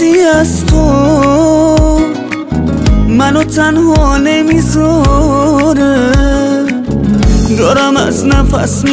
کسی از تو منو تنها نمیذاره، دارم از نفس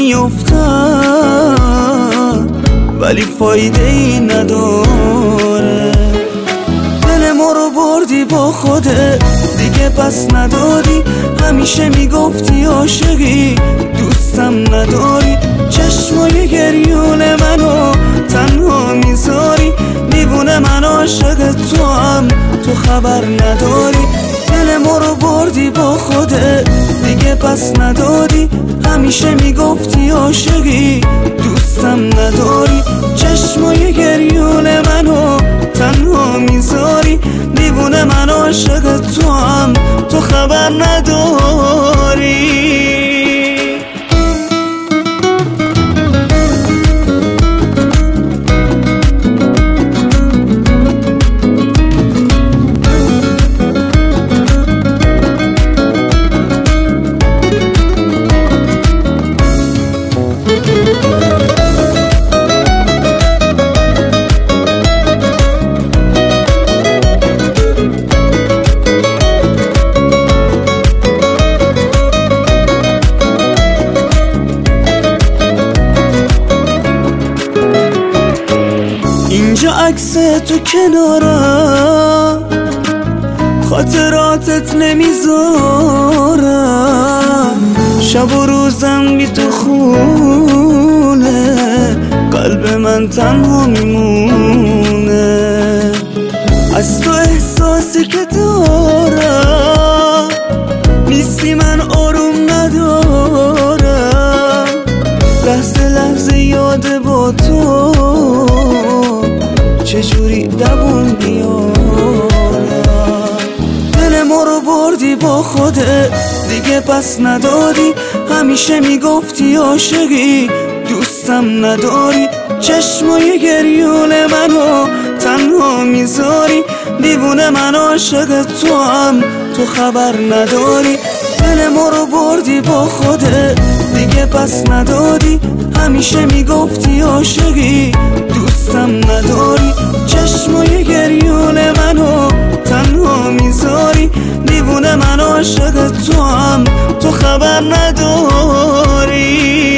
میافتم ولی فایده ای نداره. دل ما رو بردی با خودت دیگه پس نداری، همیشه میگفتی عاشقی دوستم نداری، چشمای گریون منو تنها میذاری، دیوونه من عاشق تو هم تو خبر نداری. دل ما رو بردی با خودت دیگه پس نداری، همیشه میگفتی عاشقی دوستم نداری، چشمای گریون منو تنها میذاری، دیوونه من عاشق تو هم تو خبر نداری. اینجا عکس تو کنارم، خاطراتت نمیذارم، شب و روزم بی تو خونه، قلب من تنها میمونه. از تو احساسی که دارم نیستی، من آروم ندارم، لحظه لحظه یاد با تو چجوری دوام بیارم. دل ما رو بردی با خودت دیگه پس نداری، همیشه میگفتی عاشقی دوستم نداری، چشمای گریون منو تنها میذاری، دیوونه من عاشق تو هم تو خبر نداری. دل ما رو بردی با خودت دیگه پس نداری، همیشه میگفتی عاشقی دوستم نداری، چشمای گریون منو تنها میذاری، دیوونه من عاشق تو هم تو خبر نداری.